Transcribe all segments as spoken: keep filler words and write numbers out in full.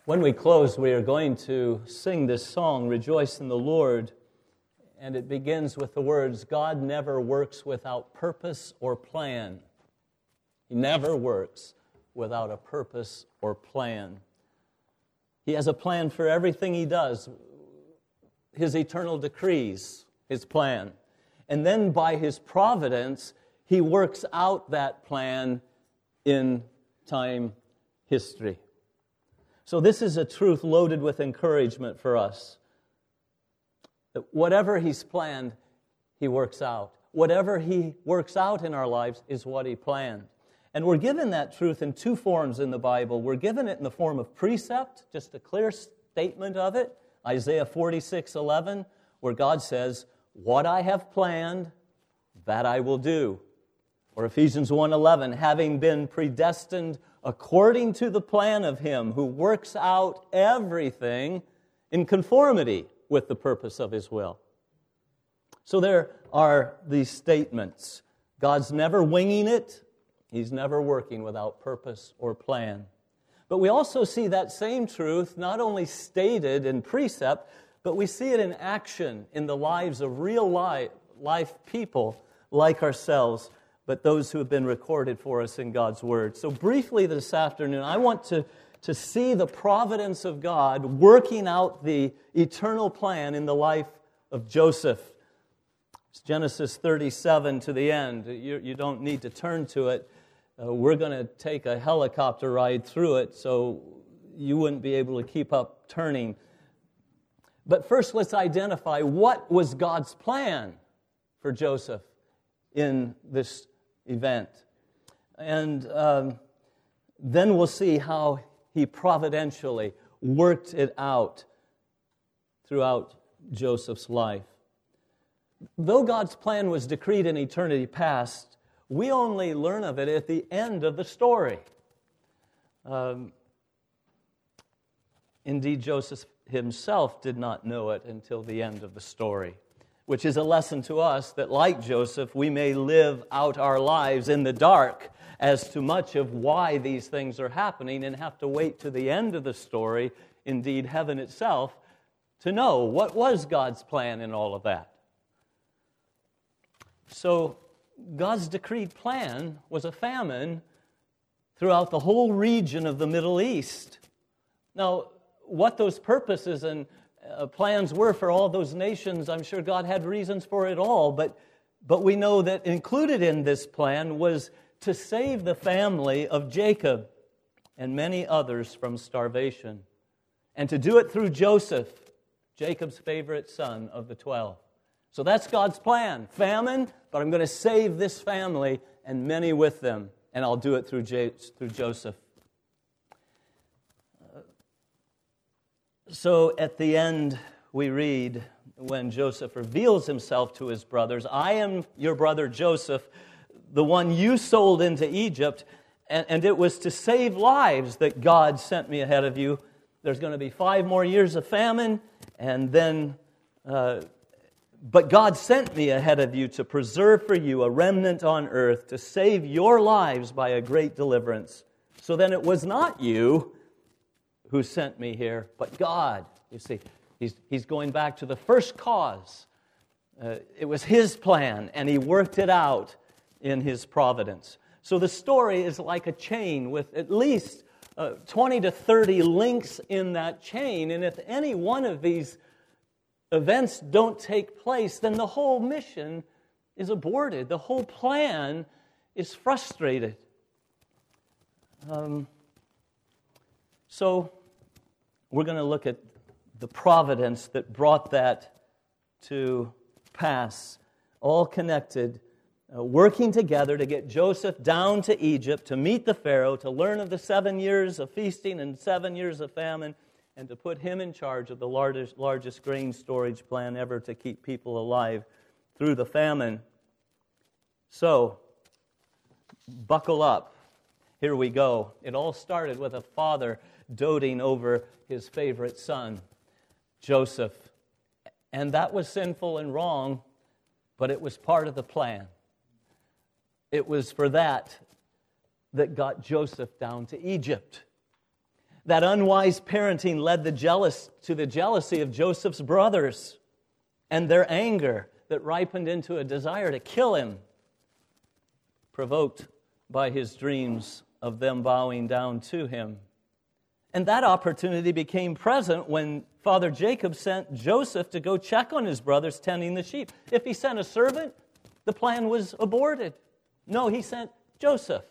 When we close, we are going to sing this song, Rejoice in the Lord, and it begins with the words, God never works without purpose or plan. He never works without a purpose or plan. He has a plan for everything he does, his eternal decrees, his plan. And then by his providence, he works out that plan in time history. So this is a truth loaded with encouragement for us. That whatever he's planned, he works out. Whatever he works out in our lives is what he planned. And we're given that truth in two forms in the Bible. We're given it in the form of precept, just a clear statement of it. Isaiah forty-six eleven, where God says, what I have planned, that I will do. Or Ephesians one eleven, having been predestined according to the plan of him who works out everything in conformity with the purpose of his will. So there are these statements. God's never winging it. He's never working without purpose or plan. But we also see that same truth not only stated in precept, but we see it in action in the lives of real life, life people like ourselves, but those who have been recorded for us in God's Word. So briefly this afternoon, I want to, to see the providence of God working out the eternal plan in the life of Joseph. It's Genesis thirty-seven to the end. You, you don't need to turn to it. Uh, we're going to take a helicopter ride through it, so you wouldn't be able to keep up turning. But first, let's identify what was God's plan for Joseph in this event. And um, then we'll see how he providentially worked it out throughout Joseph's life. Though God's plan was decreed in eternity past, we only learn of it at the end of the story. Um, indeed, Joseph himself did not know it until the end of the story, which is a lesson to us that, like Joseph, we may live out our lives in the dark as to much of why these things are happening and have to wait to the end of the story, indeed heaven itself, to know what was God's plan in all of that. So God's decreed plan was a famine throughout the whole region of the Middle East. Now, what those purposes and uh, plans were for all those nations, I'm sure God had reasons for it all, but, but we know that included in this plan was to save the family of Jacob and many others from starvation, and to do it through Joseph, Jacob's favorite son of the twelve. So that's God's plan. Famine, but I'm going to save this family and many with them, and I'll do it through, J- through Joseph. So at the end, we read, when Joseph reveals himself to his brothers, I am your brother Joseph, the one you sold into Egypt, and, and it was to save lives that God sent me ahead of you. There's going to be five more years of famine, and then, uh, but God sent me ahead of you to preserve for you a remnant on earth, to save your lives by a great deliverance. So then it was not you who sent me here, but God. You see, he's, he's going back to the first cause. Uh, it was His plan, and He worked it out in His providence. So the story is like a chain with at least uh, twenty to thirty links in that chain, and if any one of these events don't take place, then the whole mission is aborted. The whole plan is frustrated. Um, so we're going to look at the providence that brought that to pass, all connected, uh, working together to get Joseph down to Egypt to meet the Pharaoh, to learn of the seven years of feasting and seven years of famine, and to put him in charge of the largest, largest grain storage plan ever to keep people alive through the famine. So, buckle up. Here we go. It all started with a father doting over his favorite son, Joseph. And that was sinful and wrong, but it was part of the plan. It was for that that got Joseph down to Egypt. That unwise parenting led the jealous to the jealousy of Joseph's brothers and their anger that ripened into a desire to kill him, provoked by his dreams of them bowing down to him. And that opportunity became present when Father Jacob sent Joseph to go check on his brothers tending the sheep. If he sent a servant, the plan was aborted. No, he sent Joseph.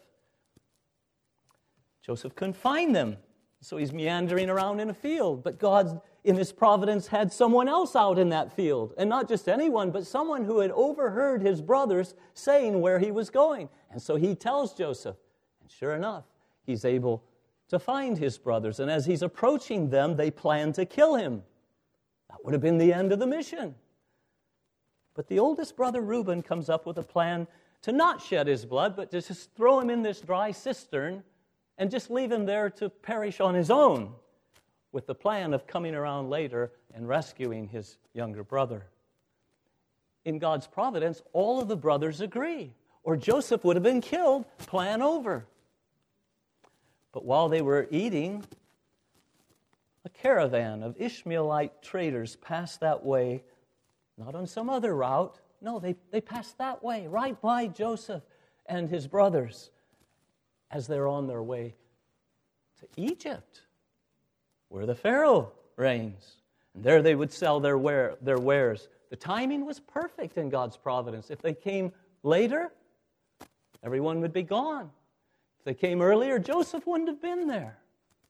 Joseph couldn't find them, so he's meandering around in a field. But God, in His providence, had someone else out in that field. And not just anyone, but someone who had overheard his brothers saying where he was going. And so he tells Joseph, and sure enough, he's able to find his brothers. And as he's approaching them, they plan to kill him. That would have been the end of the mission. But the oldest brother, Reuben, comes up with a plan to not shed his blood, but to just throw him in this dry cistern and just leave him there to perish on his own, with the plan of coming around later and rescuing his younger brother. In God's providence, all of the brothers agree, or Joseph would have been killed, plan over. But while they were eating, a caravan of Ishmaelite traders passed that way, not on some other route. No, they, they passed that way, right by Joseph and his brothers, as they're on their way to Egypt, where the Pharaoh reigns. And there they would sell their, ware, their wares. The timing was perfect in God's providence. If they came later, everyone would be gone. If they came earlier, Joseph wouldn't have been there.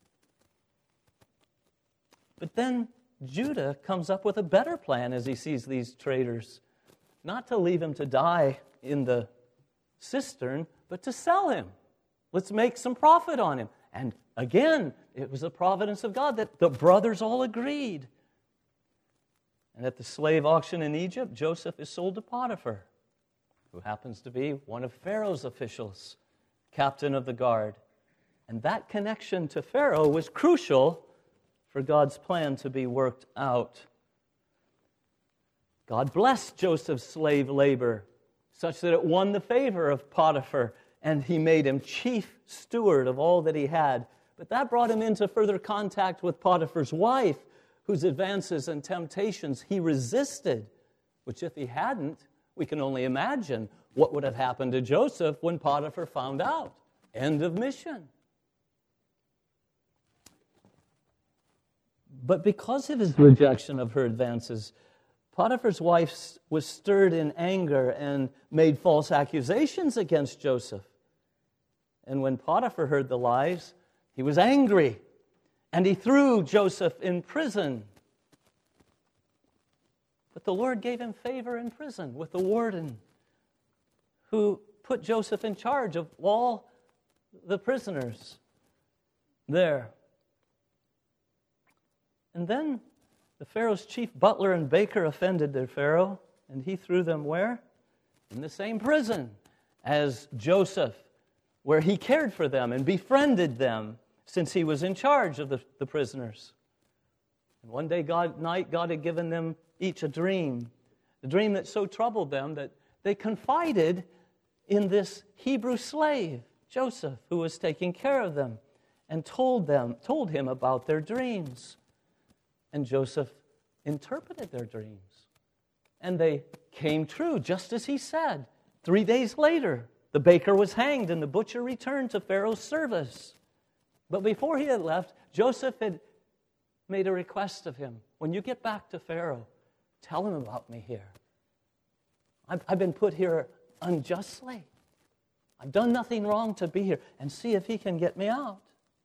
But then Judah comes up with a better plan as he sees these traders. Not to leave him to die in the cistern, but to sell him. Let's make some profit on him. And again, it was the providence of God that the brothers all agreed. And at the slave auction in Egypt, Joseph is sold to Potiphar, who happens to be one of Pharaoh's officials, captain of the guard. And that connection to Pharaoh was crucial for God's plan to be worked out. God blessed Joseph's slave labor such that it won the favor of Potiphar, and he made him chief steward of all that he had. But that brought him into further contact with Potiphar's wife, whose advances and temptations he resisted, which if he hadn't, we can only imagine what would have happened to Joseph when Potiphar found out. End of mission. But because of his rejection of her advances, Potiphar's wife was stirred in anger and made false accusations against Joseph. And when Potiphar heard the lies, he was angry, and he threw Joseph in prison. But the Lord gave him favor in prison with the warden, who put Joseph in charge of all the prisoners there. And then the Pharaoh's chief butler and baker offended their Pharaoh, and he threw them where? In the same prison as Joseph, where he cared for them and befriended them since he was in charge of the, the prisoners. And one day, God, night, God had given them each a dream, a dream that so troubled them that they confided in this Hebrew slave, Joseph, who was taking care of them, and told them, told him about their dreams. And Joseph interpreted their dreams. And they came true, just as he said. Three days later, the baker was hanged and the butcher returned to Pharaoh's service. But before he had left, Joseph had made a request of him. When you get back to Pharaoh, tell him about me here. I've, I've been put here unjustly. I've done nothing wrong to be here, and see if he can get me out.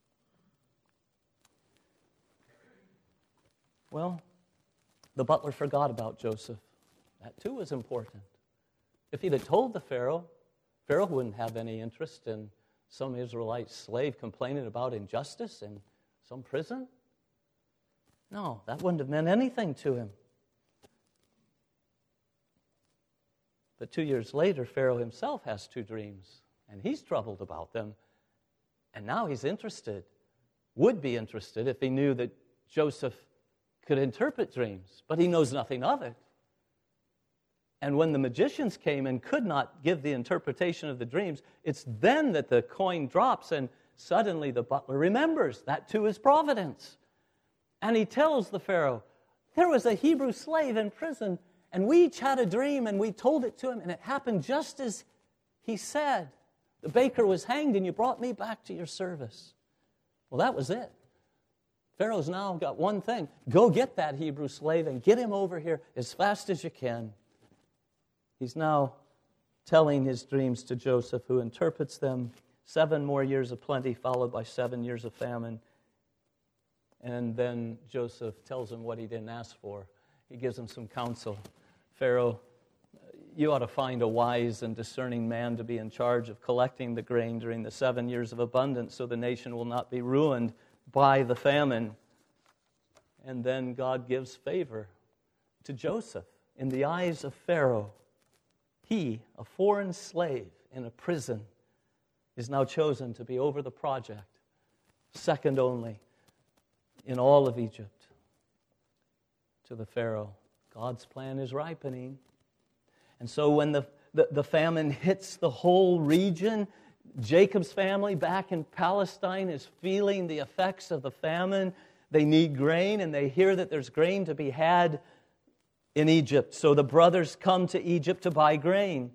Well, the butler forgot about Joseph. That too was important. If he'd have told the Pharaoh, Pharaoh wouldn't have any interest in some Israelite slave complaining about injustice in some prison. No, that wouldn't have meant anything to him. But two years later, Pharaoh himself has two dreams, and he's troubled about them. And now he's interested, would be interested if he knew that Joseph could interpret dreams, but he knows nothing of it. And when the magicians came and could not give the interpretation of the dreams, it's then that the coin drops and suddenly the butler remembers that too is providence. And he tells the Pharaoh, there was a Hebrew slave in prison, and we each had a dream, and we told it to him, and it happened just as he said. The baker was hanged, and you brought me back to your service. Well, that was it. Pharaoh's now got one thing. Go get that Hebrew slave and get him over here as fast as you can. He's now telling his dreams to Joseph, who interprets them. Seven more years of plenty followed by seven years of famine. And then Joseph tells him what he didn't ask for. He gives him some counsel. Pharaoh, you ought to find a wise and discerning man to be in charge of collecting the grain during the seven years of abundance so the nation will not be ruined by the famine. And then God gives favor to Joseph in the eyes of Pharaoh. He, a foreign slave in a prison, is now chosen to be over the project, second only in all of Egypt to the Pharaoh. God's plan is ripening. And so when the, the, the famine hits the whole region, Jacob's family back in Palestine is feeling the effects of the famine. They need grain, and they hear that there's grain to be had in Egypt. So the brothers come to Egypt to buy grain.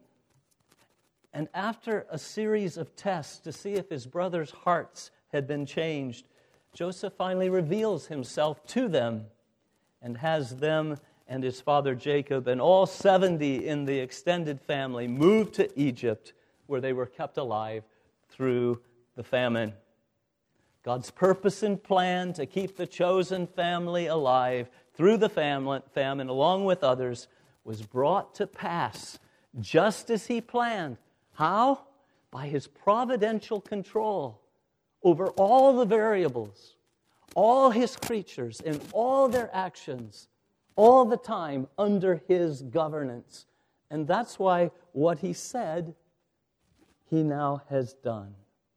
And after a series of tests to see if his brothers' hearts had been changed, Joseph finally reveals himself to them and has them and his father Jacob and all seventy in the extended family move to Egypt, where they were kept alive through the famine. God's purpose and plan to keep the chosen family alive through the famine, famine along with others, was brought to pass just as he planned. How? By his providential control over all the variables, all his creatures, and all their actions, all the time under his governance. And that's why what he said, he now has done.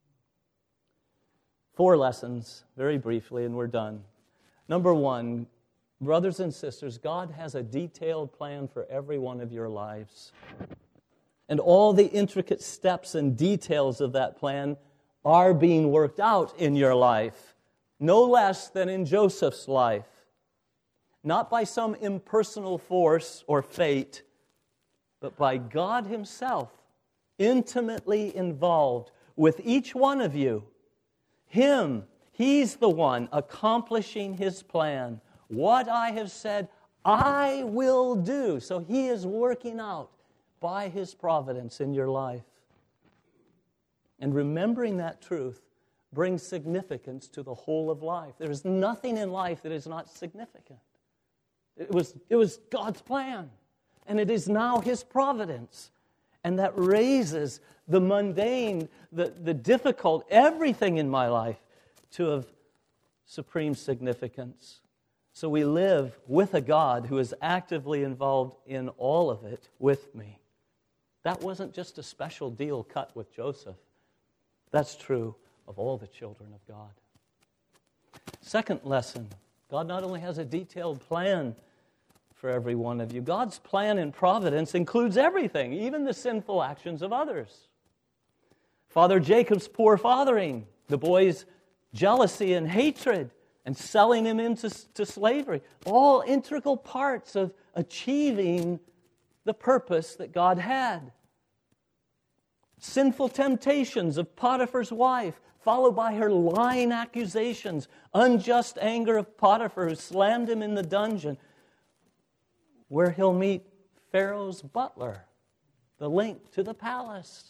Four lessons, very briefly, and we're done. Number one, brothers and sisters, God has a detailed plan for every one of your lives. And all the intricate steps and details of that plan are being worked out in your life, no less than in Joseph's life. Not by some impersonal force or fate, but by God himself, intimately involved with each one of you. Him, he's the one accomplishing his plan. What I have said, I will do. So he is working out by his providence in your life. And remembering that truth brings significance to the whole of life. There is nothing in life that is not significant. It was, it was God's plan, and it is now his providence. And that raises the mundane, the, the difficult, everything in my life to have supreme significance. So we live with a God who is actively involved in all of it with me. That wasn't just a special deal cut with Joseph. That's true of all the children of God. Second lesson, God not only has a detailed plan for every one of you, God's plan and providence includes everything, even the sinful actions of others. Father Jacob's poor fathering, the boy's jealousy and hatred, and selling him into to slavery, all integral parts of achieving the purpose that God had. Sinful temptations of Potiphar's wife, followed by her lying accusations, unjust anger of Potiphar who slammed him in the dungeon, where he'll meet Pharaoh's butler, the link to the palace.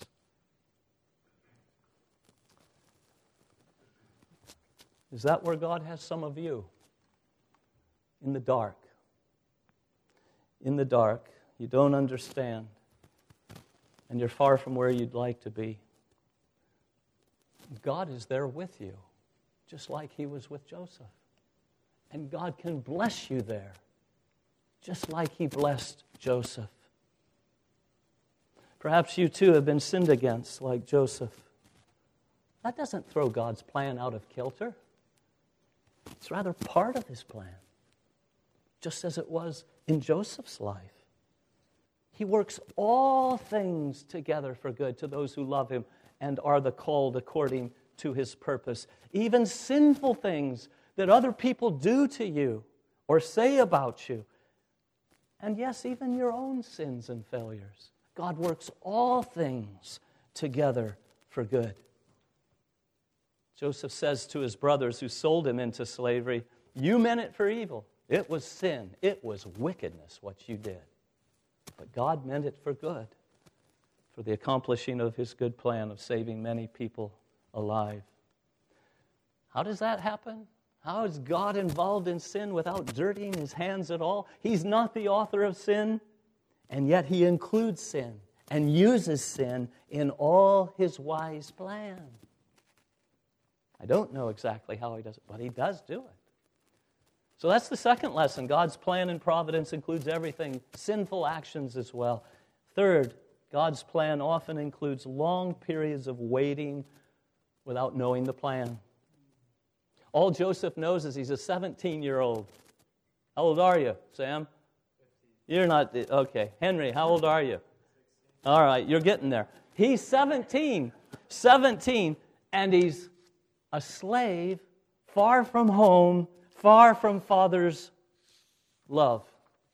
Is that where God has some of you? In the dark. In the dark. You don't understand. And you're far from where you'd like to be. God is there with you, just like he was with Joseph. And God can bless you there, just like he blessed Joseph. Perhaps you too have been sinned against like Joseph. That doesn't throw God's plan out of kilter. It's rather part of his plan, just as it was in Joseph's life. He works all things together for good to those who love him and are the called according to His purpose. Even sinful things that other people do to you or say about you. And yes, even your own sins and failures. God works all things together for good. Joseph says to his brothers who sold him into slavery, "You meant it for evil. It was sin. It was wickedness what you did. But God meant it for good, for the accomplishing of His good plan of saving many people alive." How does that happen? How is God involved in sin without dirtying His hands at all? He's not the author of sin, and yet He includes sin and uses sin in all His wise plan. I don't know exactly how He does it, but He does do it. So that's the second lesson. God's plan and providence includes everything, sinful actions as well. Third, God's plan often includes long periods of waiting without knowing the plan. All Joseph knows is he's a seventeen-year-old. How old are you, Sam? You're not, okay. Henry, how old are you? All right, you're getting there. He's seventeen, seventeen, and he's a slave, far from home, far from Father's love.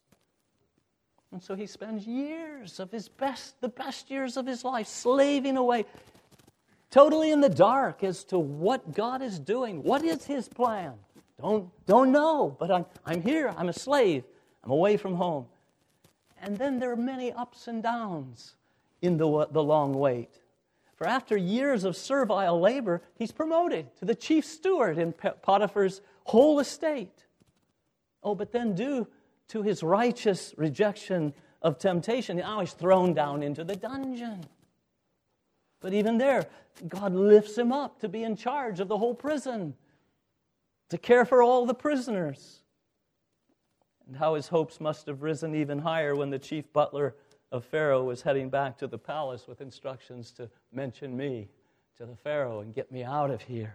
And so he spends years of his best, the best years of his life, slaving away, totally in the dark as to what God is doing. What is His plan? Don't, don't know, but I'm, I'm here. I'm a slave. I'm away from home. And then there are many ups and downs in the, the long wait. For after years of servile labor, he's promoted to the chief steward in Potiphar's whole estate. Oh, but then due to his righteous rejection of temptation, now he's thrown down into the dungeon. But even there, God lifts him up to be in charge of the whole prison, to care for all the prisoners. And how his hopes must have risen even higher when the chief butler of Pharaoh was heading back to the palace with instructions to mention me to the Pharaoh and get me out of here.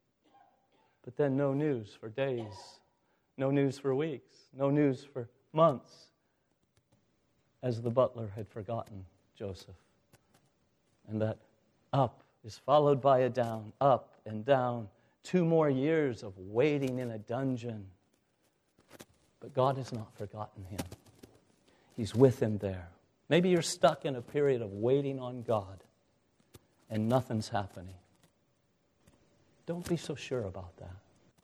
But then no news for days, no news for weeks, no news for months, as the butler had forgotten Joseph. And that up is followed by a down, up and down, two more years of waiting in a dungeon. But God has not forgotten him. He's with him there. Maybe you're stuck in a period of waiting on God and nothing's happening. Don't be so sure about that.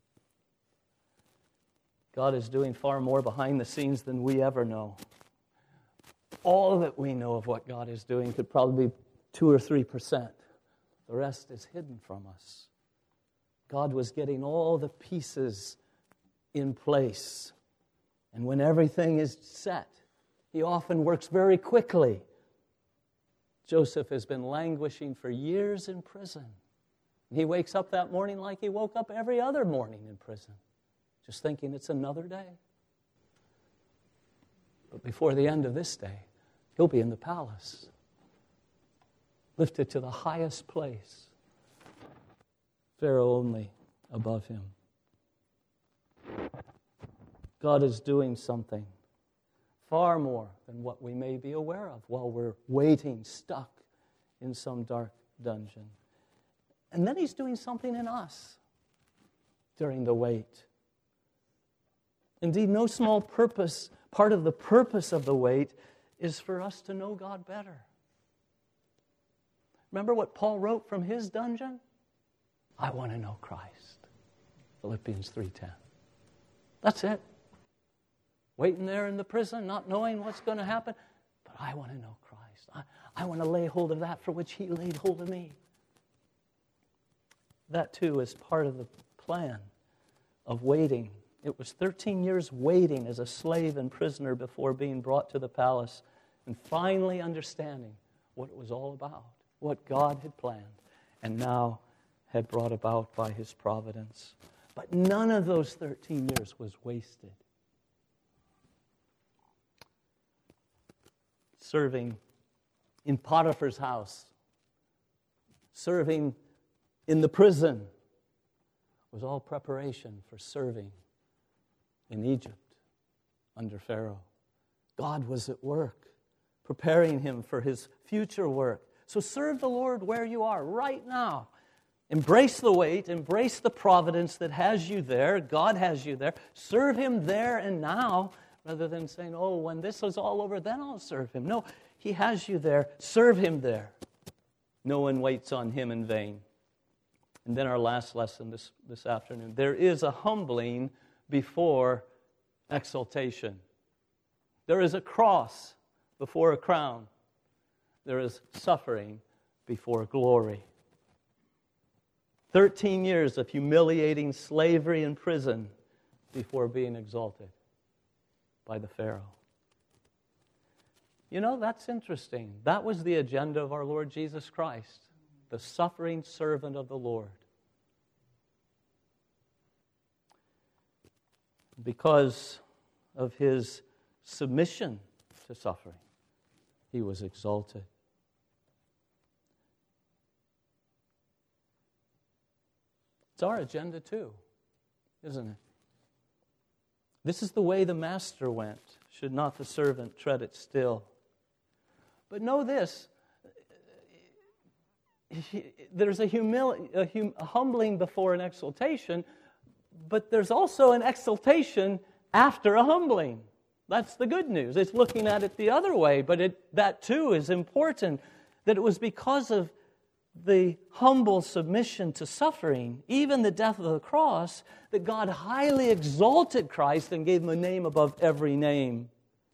God is doing far more behind the scenes than we ever know. All that we know of what God is doing could probably be two or three percent. The rest is hidden from us. God was getting all the pieces in place. And when everything is set, He often works very quickly. Joseph has been languishing for years in prison. He wakes up that morning like he woke up every other morning in prison, just thinking it's another day. But before the end of this day, he'll be in the palace, lifted to the highest place, Pharaoh only above him. God is doing something far more than what we may be aware of while we're waiting, stuck in some dark dungeon. And then He's doing something in us during the wait. Indeed, no small purpose, part of the purpose of the wait is for us to know God better. Remember what Paul wrote from his dungeon? I want to know Christ. Philippians three ten. That's it. Waiting there in the prison, not knowing what's going to happen. But I want to know Christ. I, I want to lay hold of that for which He laid hold of me. That too is part of the plan of waiting. It was thirteen years waiting as a slave and prisoner before being brought to the palace and finally understanding what it was all about, what God had planned and now had brought about by His providence. But none of those thirteen years was wasted. Serving in Potiphar's house, serving in the prison, was all preparation for serving in Egypt under Pharaoh. God was at work, preparing him for His future work. So serve the Lord where you are right now. Embrace the weight, embrace the providence that has you there. God has you there. Serve Him there and now, rather than saying, oh, when this is all over, then I'll serve Him. No, He has you there. Serve Him there. No one waits on Him in vain. And then our last lesson this, this afternoon. There is a humbling before exaltation. There is a cross before a crown. There is suffering before glory. Thirteen years of humiliating slavery in prison before being exalted by the Pharaoh. You know, that's interesting. That was the agenda of our Lord Jesus Christ, the suffering servant of the Lord. Because of His submission to suffering, He was exalted. It's our agenda too, isn't it? This is the way the master went. Should not the servant tread it still? But know this, there's a, humil- a, hum- a humbling before an exaltation, but there's also an exaltation after a humbling. That's the good news. It's looking at it the other way, but it, that too is important, that it was because of the humble submission to suffering, even the death of the cross, that God highly exalted Christ and gave Him a name above every name.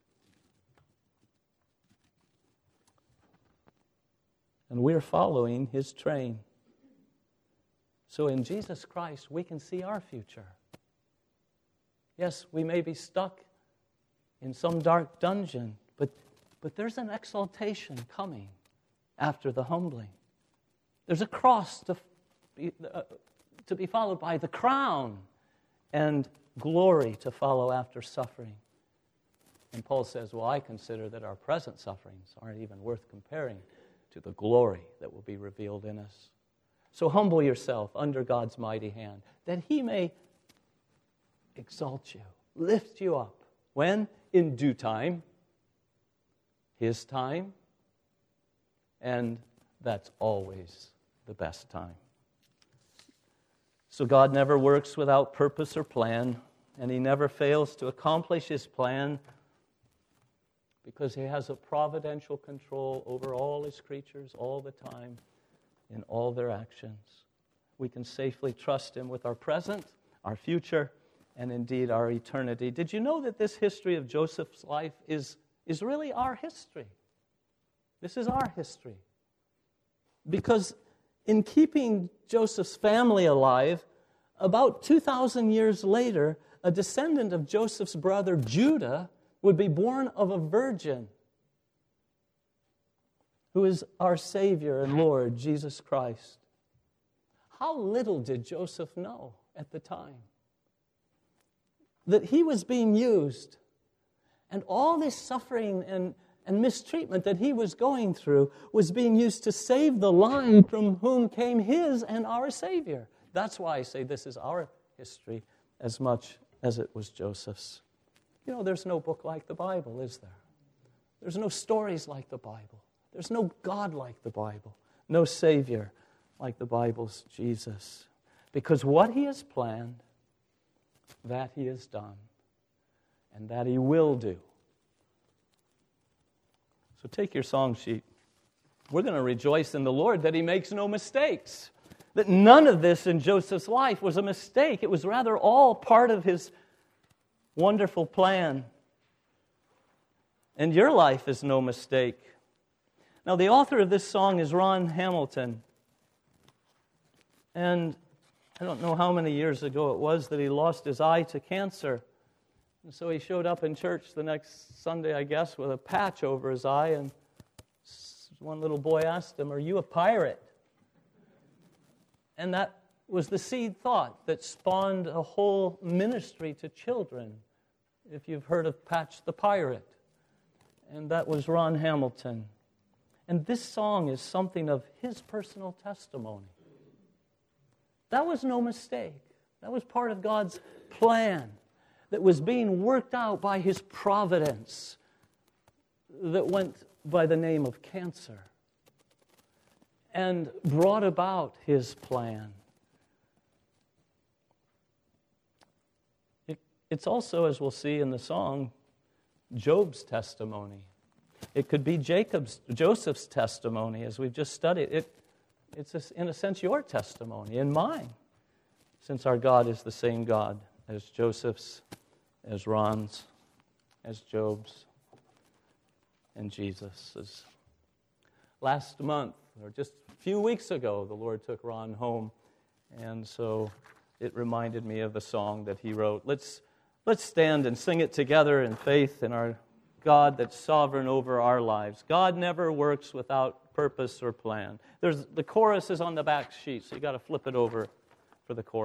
And we're following His train. So in Jesus Christ, we can see our future. Yes, we may be stuck in some dark dungeon, but, but there's an exaltation coming after the humbling. There's a cross to be, uh, to be followed by the crown, and glory to follow after suffering. And Paul says, well, I consider that our present sufferings aren't even worth comparing to the glory that will be revealed in us. So humble yourself under God's mighty hand, that He may exalt you, lift you up. When? In due time, His time, and that's always the best time. So God never works without purpose or plan, and He never fails to accomplish His plan because He has a providential control over all His creatures all the time in all their actions. We can safely trust Him with our present, our future, and indeed our eternity. Did you know that this history of Joseph's life is, is really our history? This is our history. Because in keeping Joseph's family alive, about two thousand years later, a descendant of Joseph's brother Judah would be born of a virgin, who is our Savior and Lord, Jesus Christ. How little did Joseph know at the time that he was being used, and all this suffering and and mistreatment that he was going through was being used to save the line from whom came his and our Savior. That's why I say this is our history as much as it was Joseph's. You know, there's no book like the Bible, is there? There's no stories like the Bible. There's no God like the Bible. No Savior like the Bible's Jesus. Because what He has planned, that He has done, and that He will do. So take your song sheet. We're going to rejoice in the Lord that He makes no mistakes. That none of this in Joseph's life was a mistake. It was rather all part of His wonderful plan. And your life is no mistake. Now, the author of this song is Ron Hamilton. And I don't know how many years ago it was that he lost his eye to cancer. And so he showed up in church the next Sunday, I guess, with a patch over his eye, and one little boy asked him, "Are you a pirate?" And that was the seed thought that spawned a whole ministry to children, if you've heard of Patch the Pirate. And that was Ron Hamilton. And this song is something of his personal testimony. That was no mistake. That was part of God's plan that was being worked out by His providence that went by the name of cancer. and brought about His plan. It, it's also, as we'll see in the song, Job's testimony. It could be Jacob's, Joseph's testimony, as we've just studied. It, it's, in a sense, your testimony and mine, since our God is the same God as Joseph's, as Ron's, as Job's, and Jesus's. Last month, or just a few weeks ago, the Lord took Ron home, and so it reminded me of a song that he wrote. Let's, let's stand and sing it together in faith in our God that's sovereign over our lives. God never works without purpose or plan. There's, the chorus is on the back sheet, so you got to flip it over for the chorus.